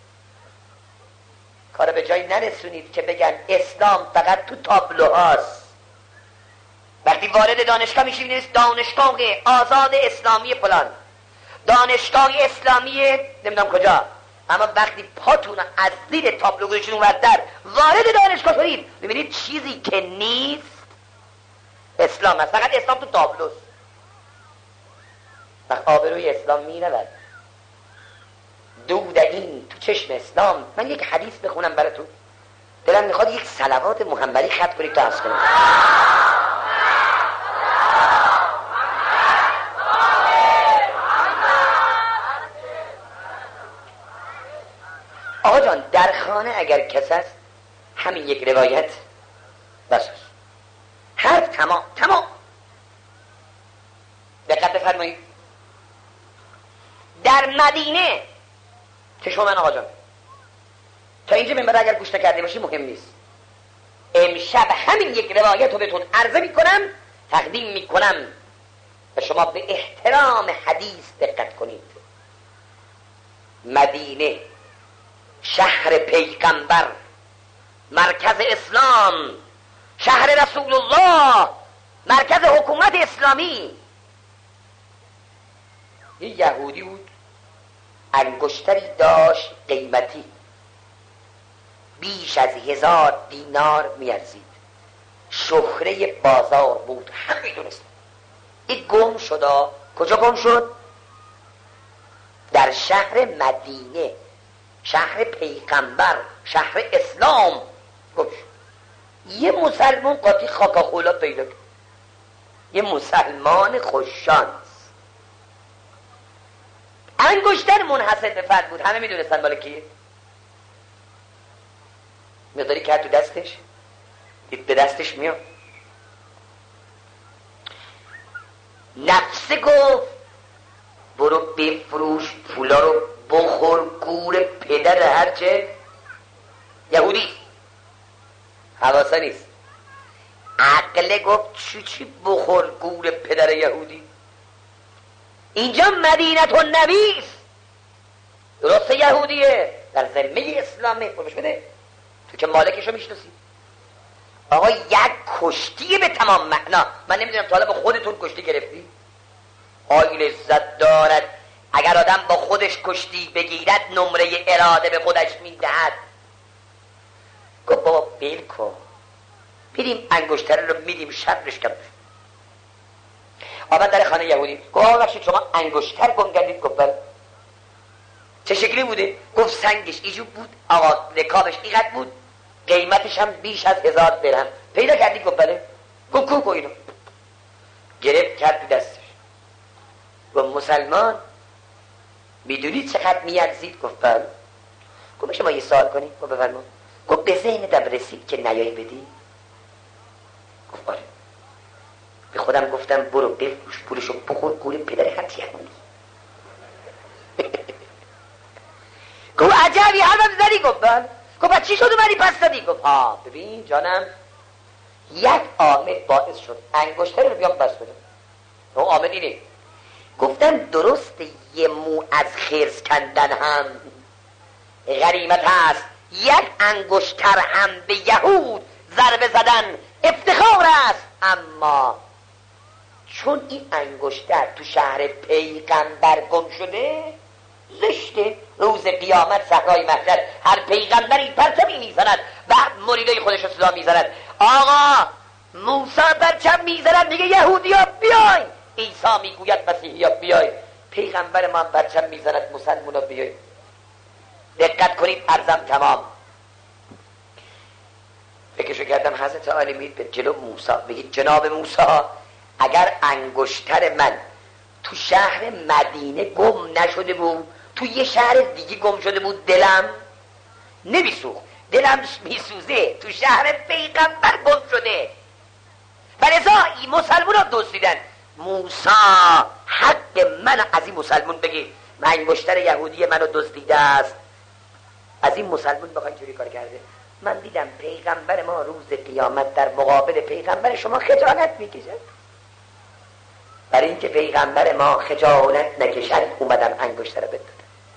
کار به جایی نرسونید که بگن اسلام فقط تو تابلوهاست. وقتی وارد دانشگاه میشید نیست دانشگاه آزاد اسلامی فلان، دانشگاه اسلامی نمیدونم کجا، اما وقتی پاتون از زیر تابلو گذاشتید اونورتر وارد دانشگاه شدید ببینید چیزی که نیست اسلام است. فقط اسلام تو تابلوست. وقت آبروی اسلام میرود. دود این تو چشم اسلام. من یک حدیث بخونم براتون، دلم میخواد یک صلوات محمدی خط کنید تا عرض کنم. آقا جان در خانه اگر کس است همین یک روایت بس است. حرف تمام. دقت بفرمایید. در مدینه که شما من آقا جان تا اینجا منبر اگر گوش نکرده باشی مهم نیست، امشب همین یک روایت رو بهتون عرضه میکنم، تقدیم میکنم و شما به احترام حدیث دقت کنید. مدینه شهر پیغمبر، مرکز اسلام، شهر رسول الله، مرکز حکومت اسلامی. یه یهودی بود انگشتری داشت قیمتی بیش از 1000 دینار میارزید، شهره بازار بود، همه میدونست. این گم شد. کجا گم شد؟ در شهر مدینه، شهر پیغمبر، شهر اسلام گم شد. یه مسلمان قاطی خاکاخولا پیدا کرد، یه مسلمان خوششانس. انگشتر منحصر به فرد بود، همه میدونستن مال کیه. مقداری کرد تو دستش، دید به دستش میاد. نفسه گفت برو بفروش پولا رو بخور گور پدر هرچه یهودی. حواسه نیست. عقل گفت چی بخور گور پدر یهودی؟ اینجا مدینه النبی است، درسته یهودیه در ذمه اسلامه، فرمش بده تو که مالکشو میشناسی. آقا یک کشتی به تمام معنا. من نمیدونم تا حالا به خودتون کشتی گرفتی؟ آی لذت دارد اگر آدم با خودش کشتی بگیرد، نمره اراده به خودش میدهد. گفت بابا بیل کن، بریم انگشتر رو میدیم شرش کم. آمد در خانه یهودی، گفت آقا بخشید شما انگشتر گم کردید؟ گفت بله. چه شکلی بوده؟ گفت سنگش ایجوب بود، آقا رکابش اینقدر بود، قیمتش هم بیش از 1000 درهم. پیدا کردید؟ گفت بله. گفت کو اینو گرفت کرد تو دستش. گفت مسلمان میدونید چقدر میارزید؟ گفت بله. گفت شما یه سوال کنید؟ گفت بفرمایید. گفت به ذهنتم رسید که نیایی بدی؟ گفت آره. به خودم گفتم برو بفروش پولشو بخور گور پدر هرچی یهودی. گفت عجبی حرفم زدی؟ گفت بله. گفت چی شد اومدی پس دادی؟ گفت ببین جانم، یک عامل باعث شد انگشتر رو بیام بس بدم. اون عامل اینه گفتن درسته یه مو از خرس کندن هم غنیمت هست، یک انگشتر هم به یهود ضربه زدن افتخار است، اما چون این انگشتر تو شهر پیغمبر گم شده زشته. روز قیامت صحرای محشر هر پیغمبری پرچمی میزند، بعد مریدای خودش رو صدا میزند آقا موسی پرچم میزند میگه یهودیا بیای، عیسی میگوید مسیحیا بیای، پیغمبر ما پرچم میزند مسلمونا بیای. دقت کنید عرضم تمام. فکرشو کردم حضرت عالی میید به جلو موسی بگید جناب موسی اگر انگشتر من تو شهر مدینه گم نشده بود، تو یه شهر دیگه گم شده بود، دلم نمیسوخت، دلم میسوزه، تو شهر پیغمبر گم شده و لذا این مسلمون ها دزدیدن. موسی حق من از این مسلمون بگی من انگشتر یهودی منو دزدیده است، از این مسلمون بخواین چوری کار کرده. من دیدم پیغمبر ما روز قیامت در مقابل پیغمبر شما خجالت میکشه، برای اینکه پیغمبر ما خجالت نکشد اومدم انگشتر رو بدادم.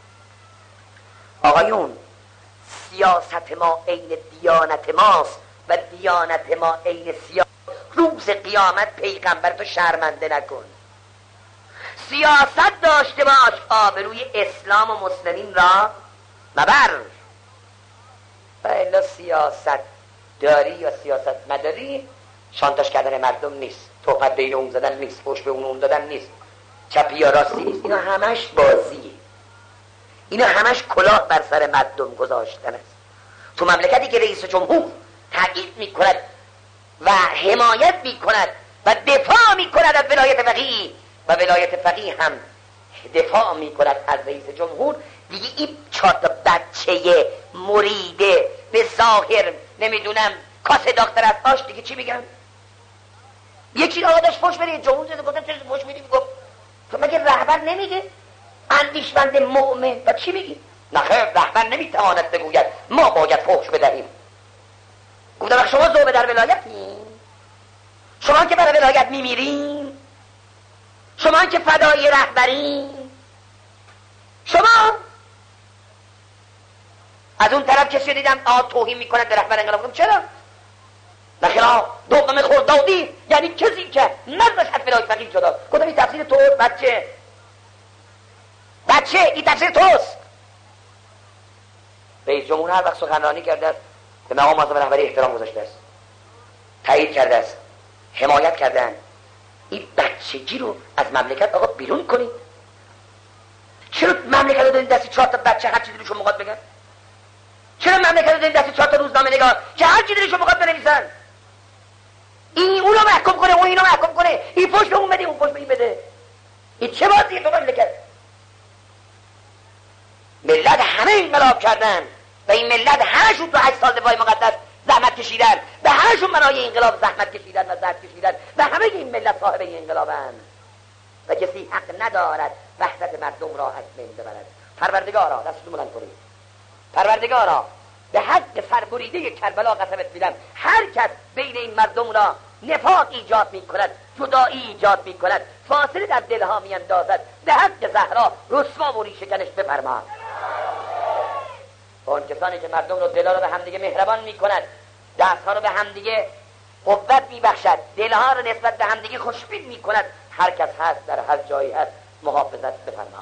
آقایون سیاست ما عین دیانت ماست و دیانت ما عین سیاست. روز قیامت پیغمبر تو شرمنده نکن، سیاست داشته باش، آبروی اسلام و مسلمین را مبر. و الا سیاست داری یا سیاست مداری شانتاژ کردن مردم نیست، تهمت بین اون زدن نیست، فحش به اون دادن نیست، چپی یا راستی نیست، اینا همش بازیه، اینا همش کلاه بر سر مردم گذاشتن است. تو مملکتی که رئیس جمهور تأکید میکند و حمایت میکند و دفاع میکند از ولایت فقیه و ولایت فقیه هم دفاع میکند از رئیس جمهور، دیگه این چهار بچه مریده به ظاهر نمیدونم کاسه داختر از آش دیگه چی میگن؟ یکی آقا داشت فحش بده جمهور زده، گفتم چرا فحش میدی؟ گفت تو مگه رهبر نمیگه اندیشمند مؤمن و چی میگی؟ نخیر رهبر نمیتواند بگوید ما باید فحش بدهیم. گفتم شما ذوبه در ولایتیم، شما که برای ولایت میمیریم، شما که فدای رهبریم، شما از اون طرف کسی دیدم توهین میکند به رهبر انقلاب. گفتم چرا؟ نخیر دوم خردادی یعنی کسی که نظرش از ولایت فقیه جدا. گفتم این تفسیر تو بچه این تفسیر توست. رئیس جمهور هر وقت سخنرانی کرده است به مقام معظم رهبری احترام گذاشته است، تایید کرده است، حمایت کردن. این بچگی رو از مملکت آقا بیرون کنید. چرا مملکت رو دارید دستی 4 تا بچه هر چی دلشون میخواد بگن؟ چرا مملکت رو دارید دستی 4 تا روزنامه نگار که هر چی دلشون میخواد بنویسن؟ این اونو محکوم کنه، اون اینو محکوم کنه، این پشت به اون بده، اون پشت به این بده. این چه بازیه تو مملکت؟ ملت همه انقلاب کردن و این ملت همشون تو 8 سال دفاع مقدس زحمت کشیدن، به همشون برای انقلاب زحمت کشیدن و زرد کشیدن و همه این ملت صاحب این انقلابن و کسی حق ندارد وحدت مردم را از بین ببرد. پروردگارا دستتون بلند کنید، پروردگارا به حق سربریده کربلا قسمت میدم هر کس بین این مردم را نفاق ایجاد میکند، جدایی ایجاد میکند، فاصله در دلها میاندازد، به حق زهرا رسوا و ریشه‌کنش بفرما. اون کسانی که مردم رو دلها رو به همدیگه مهربان میکند، دستها رو به همدیگه قوت میبخشد، دلها رو نسبت به همدیگه خوشبین میکند، هر کس هست در هر جایی هست محافظت بفرما.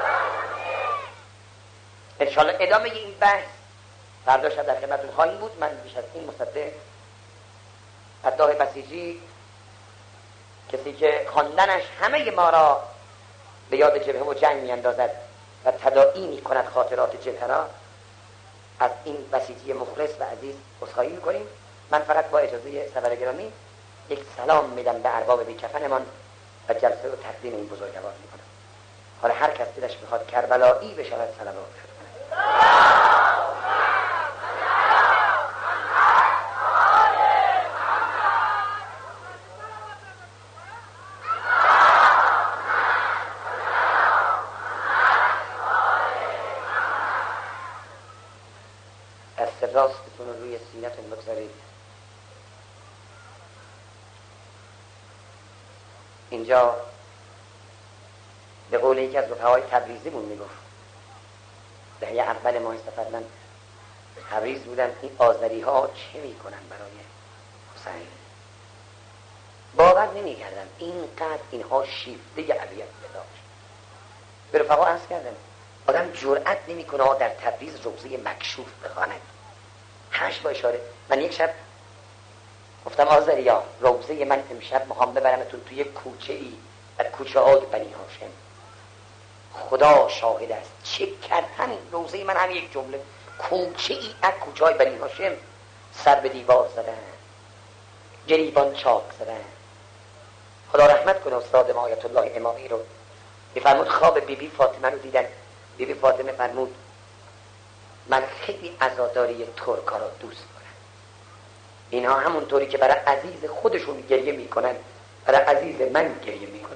انشالله ادامه این بحث فردا شب در خدمتتون خواهیم بود. من بیش از این مصدق فدای بسیجی، کسی که خواندنش همه ما را به یاد جبهه و جنگ میاندازد و تداعی میکند خاطرات جبهه را، از این بسیجی مخلص و عزیز عذرخواهی میکنیم. من فقط با اجازه سفر گرامی یک سلام میدم به ارباب بیکفنمان و جلسه و تقدیم این بزرگوار میکنم. حالا هر کس دلش میخواد کربلایی بشود صلوات شد دست راستتون رو روی سینه‌تون بگذارید. اینجا به قول یکی از رفقای تبریزیمون میگفت، دهه اول ماه صفر من تبریز بودم، این آذری ها چه میکنن برای حسین؟ باور نمیکردم اینقدر اینها شیفته ابیات داشت. به رفقا عرض کردم آدم جرأت نمیکنه در تبریز روضه مکشوف بخواند. همش با اشاره. من یک شب گفتم آذریا روضه من امشب میخوام ببرمتون توی کوچه ای در کوچه های بنی هاشم. خدا شاهد است چه کرد همین روضه من، هم یک جمله کوچه ای از کوچه های بنی هاشم سر به دیوار زدن، گریبان چاک زدن. خدا رحمت کنه استاد ما آیت الله امامی رو، میفرمود خواب بیبی فاطمه رو دیدن. بیبی فاطمه فرمود من خیلی عزاداری ترکا را دوست دارم، اینها همونطوری که برای عزیز خودشون گریه میکنن برای عزیز من گریه میکنن.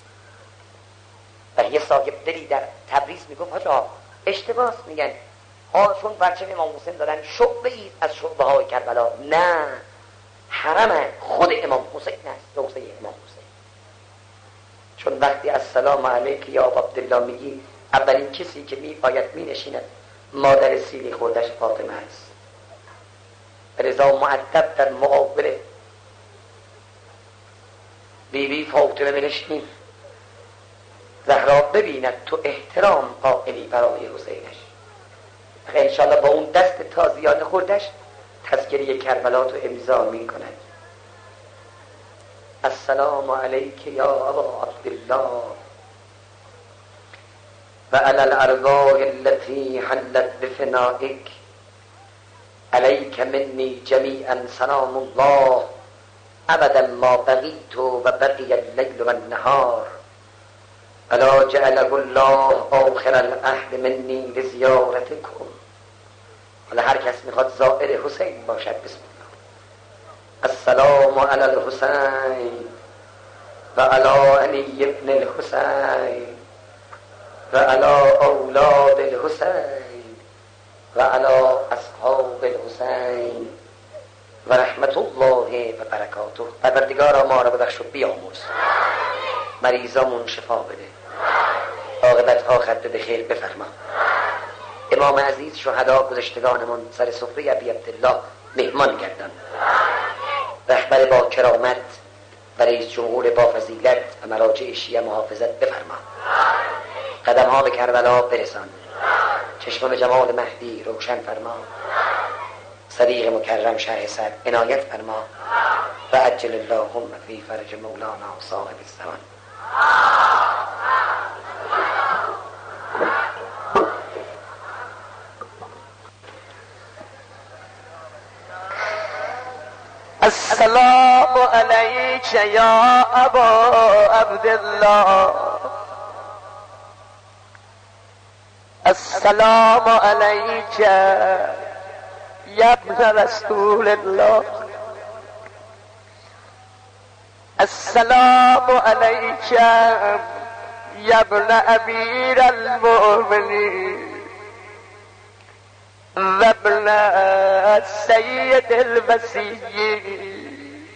و یه صاحب دلی در تبریز میگفت حاجا اشتباس میگن چون پرچم امام حسین دادن شعبه ای از شعبه های کربلا، نه، حرم خود امام حسین است، روضه امام حسین. چون وقتی السلام علیک یا ابا عبدالله میگی اولین کسی که میآید مینشیند مادر سیلی خودش فاطمه است. رضا مؤدب در مقابل بیبی فاطمه بنشین، زهرا ببیند تو احترام قائلی برای حسینش. انشاءالله با اون دست تازیان خوردش تذکره کربلا تو امضا می کند. السلام علیک یا ابا عبدالله و علی الارواح التي حلت بفنائک علیک منی جمیعا سلام الله ابدا ما بقیت و بقی اللیل و النهار الا جعله الله آخر العهد منی لزیارتکم. حالا هر کس میخواد زائر حسین باشد بسم الله. السلام علی الحسین و علی علی ابن الحسین و علی اولاد الحسین و علی اصحاب الحسین و رحمت الله و برکاته. پروردگارا ما را ببخش و بیامرز، مریضامون شفا بده، عاقبت‌ها خط به خیر بفرما. امام عزیز شهدا گذشتگانمون سر سفره ابی عبدالله مهمان گردان، رهبر با کرامت و رئیس جمهور با فضیلت و مراجع شیعه محافظت بفرما. قدم ها به کربلا برسان، چشم به جمال مهدی روشن فرما، صدیق مکرم شه سر عنایت فرما و عجل اللهم فی فرج مولانا صاحب الزمان. السلام علیک یا ابا عبدالله، السلام علیک یا ابن رسول الله، السلام علیک یا ابن امیر المؤمنین و ابن السید الوصی.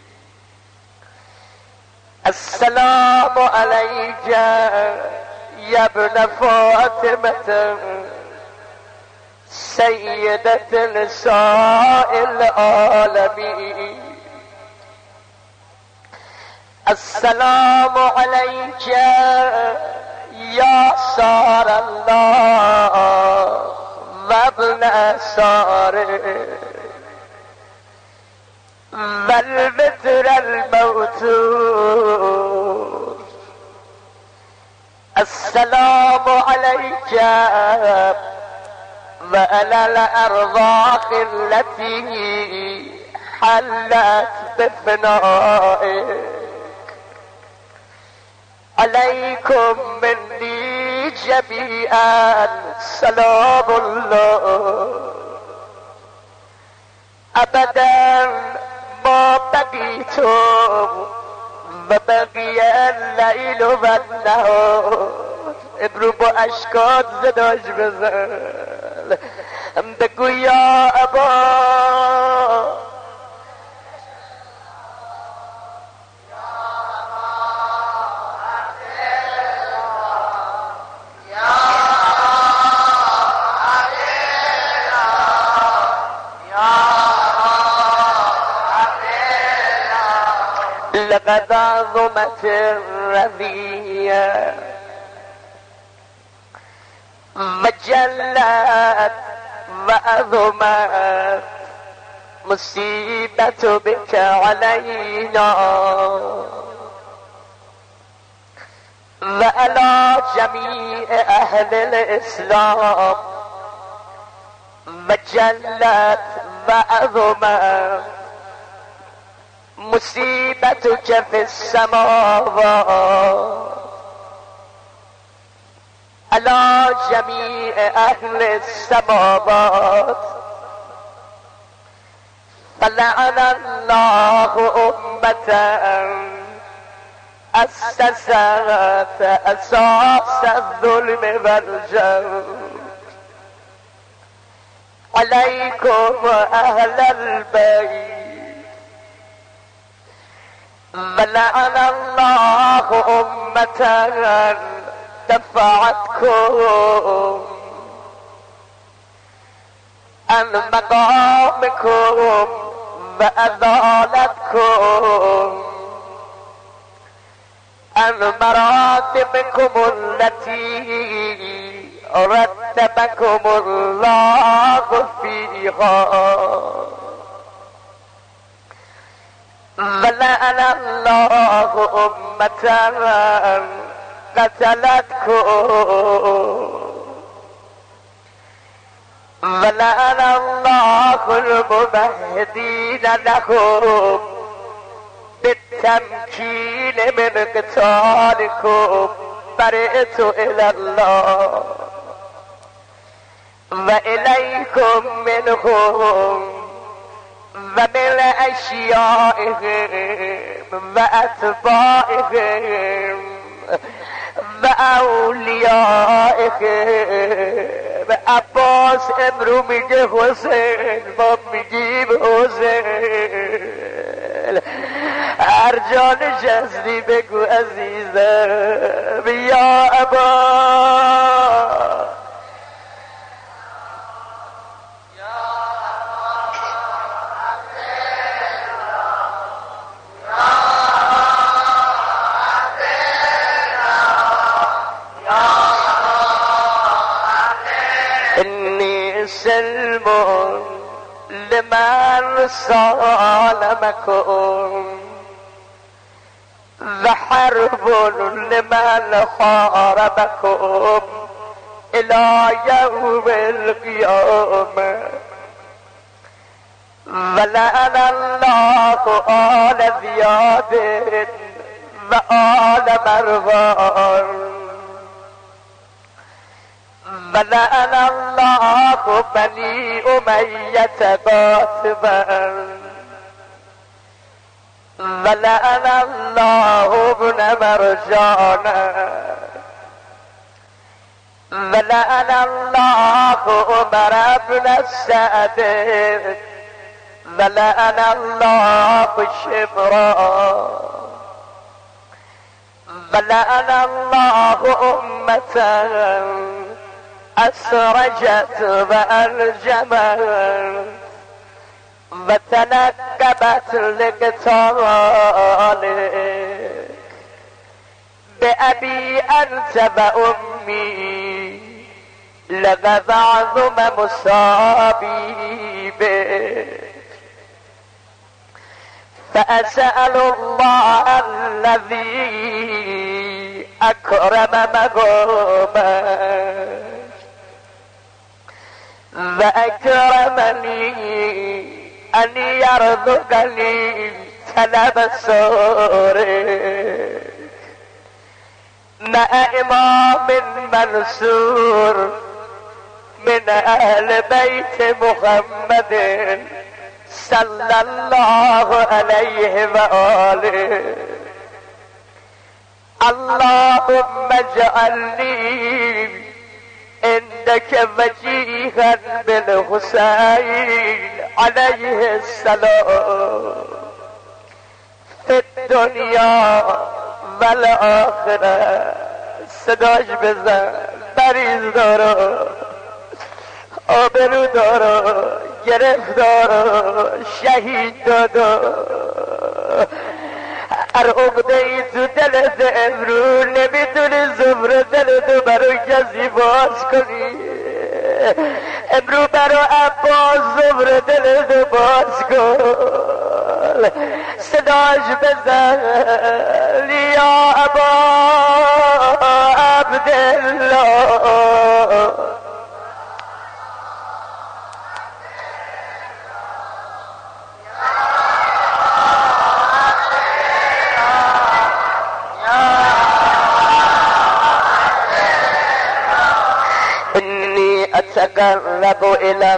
السلام علیک یا ابن فاطمة سیدة نساء العالمین. السلام علیک یا سار الله و ابن ساره و البتر الموتور. السلام علیک و علی الارواح التي حلت بفنائک علیکم منی جمیعا سلام الله ابدا ما بقیتم و بقی اللیل و النهار. ابرو با اشکات زداش بزن بگو یا ابا لقد عظمت الرذية وجلت وعظمت مصيبة بك علينا وعلى جميع أهل الإسلام وجلت وعظمت مصيبتك في السماوات على جميع أهل السماوات فلعن الله أمة أسست أساس الظلم والجور عليكم أهل البيت ولعن الله أمة دفعتكم عن مقامكم وأذالتكم عن مراتبكم التي رتبكم الله فيها ولعن الله أمة قتلتكم ولعن الله الممهدين لهم بالتمكين من قتالكم برئت إلى الله وإليكم منهم ومن أشيائهم وأتباعهم وأوليائهم عباس امرو میگه حسین ما میگیم حسین هر جا نشستی بگو عزیزم یا ابا سلم لمن صالمكم وحرب لمن حاربكم إلى يوم القيامة ولعن الله آل زياد وآل مروان ولعن الله بني أمية قاطبا ولعن الله ابن مرجان ولعن الله عمر بن السعد ولعن الله شمرا ولعن الله أمة أسرجت وألجمت وتنكبت لقتالك بأبي أنت وأمي لقد عظم مصابي بك فأسأل الله الذي أكرم مقامك وأكرمني أن يرزقني طلب سورك مع إمام منصور من أهل بيت محمد صلى الله عليه وآله اللهم اجعلني عندك وجيها بالحسين عليه السلام في الدنيا والآخرة صداش بزن مریض دارو آبرو دارو گرفتارو شهید دادو هر عقده ای تو دلت امرو نمیتونی زفر دلتو برای کسی باز کنی. امرو برای عباس زفر دلتو باز کن، صداش بزن یا ابا عبدالله. أتقرب إلى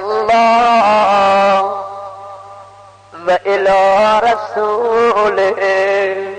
الله وإلى رسوله